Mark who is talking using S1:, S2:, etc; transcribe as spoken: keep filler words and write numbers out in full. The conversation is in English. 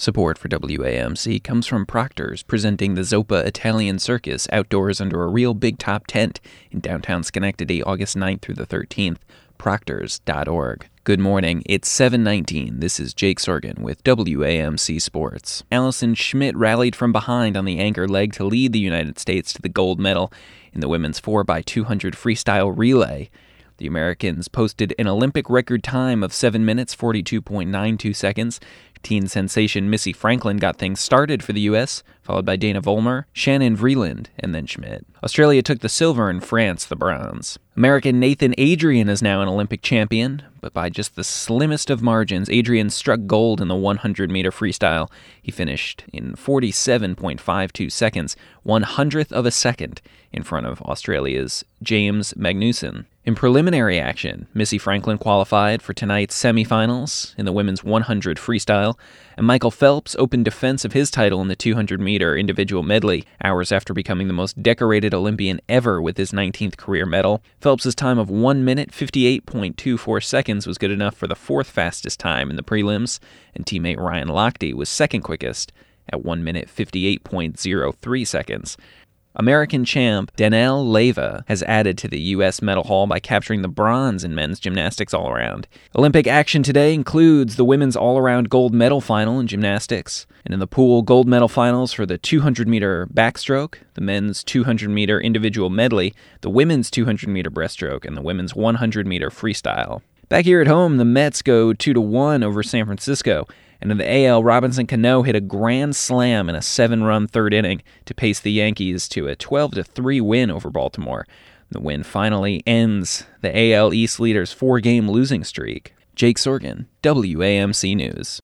S1: Support for W A M C comes from Proctor's, presenting the Zoppa Italian Circus outdoors under a real big top tent in downtown Schenectady, August ninth through the thirteenth. proctors dot org. Good morning, it's seven nineteen. This is Jake Sorgen with W A M C Sports. Allison Schmidt rallied from behind on the anchor leg to lead the United States to the gold medal in the women's four by two hundred freestyle relay. The Americans posted an Olympic record time of seven minutes, forty-two point nine two seconds. Teen sensation Missy Franklin got things started for the U S, followed by Dana Vollmer, Shannon Vreeland, and then Schmidt. Australia took the silver and France the bronze. American Nathan Adrian is now an Olympic champion, but by just the slimmest of margins. Adrian struck gold in the one hundred meter freestyle. He finished in forty-seven point five two seconds, one hundredth of a second, in front of Australia's James Magnussen. In preliminary action, Missy Franklin qualified for tonight's semifinals in the women's one hundred freestyle, and Michael Phelps opened defense of his title in the two hundred meter individual medley, hours after becoming the most decorated Olympian ever with his nineteenth career medal. Phelps' time of one minute, fifty-eight point two four seconds was good enough for the fourth fastest time in the prelims, and teammate Ryan Lochte was second quickest at one minute, fifty-eight point zero three seconds. American champ Danelle Leyva has added to the U S medal haul by capturing the bronze in men's gymnastics all-around. Olympic action today includes the women's all-around gold medal final in gymnastics, and in the pool gold medal finals for the two hundred meter backstroke, the men's two hundred meter individual medley, the women's two hundred meter breaststroke, and the women's one hundred meter freestyle. Back here at home, the Mets go two to one over San Francisco. And in the A L, Robinson Cano hit a grand slam in a seven-run third inning to pace the Yankees to a twelve to three win over Baltimore. The win finally ends the A L East leader's four-game losing streak. Jake Sorgen, W A M C News.